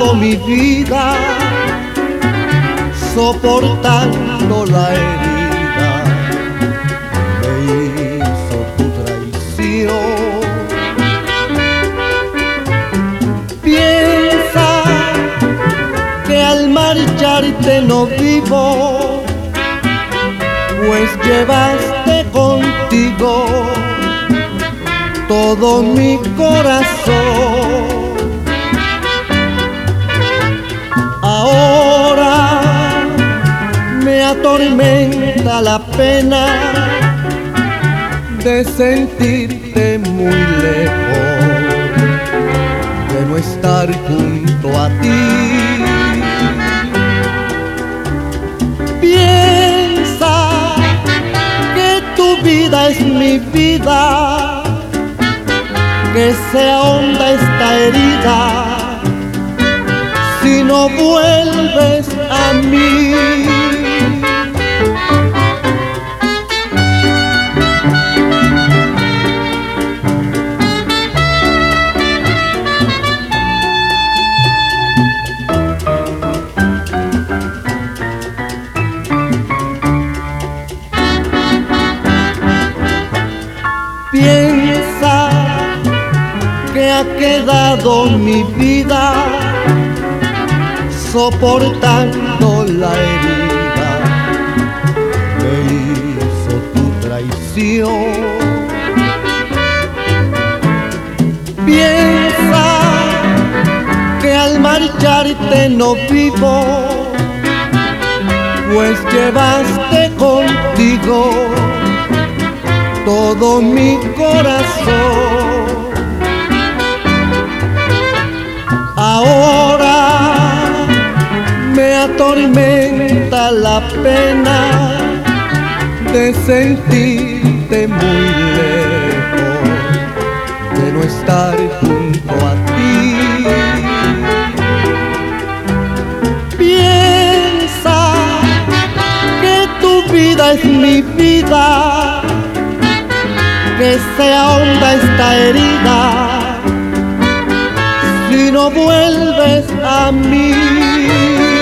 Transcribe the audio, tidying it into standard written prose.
quedado mi vida soportando la herida que hizo tu traición. Piensa que al marcharte no vivo, pues llevaste contigo todo mi corazón. Ahora me atormenta la pena de sentirte muy lejos, de no estar junto a ti. Piensa que tu vida es mi vida, que sea honda esta herida si no vuelves a mí. Piensa que ha quedado mi vida soportando la herida que hizo tu traición. Piensa que al marcharte no vivo, pues llevaste contigo todo mi corazón. Ahora me atormenta la pena de sentirte muy lejos, de no estar junto a ti. Piensa que tu vida es mi vida, que sea honda esta herida si no vuelves a mí.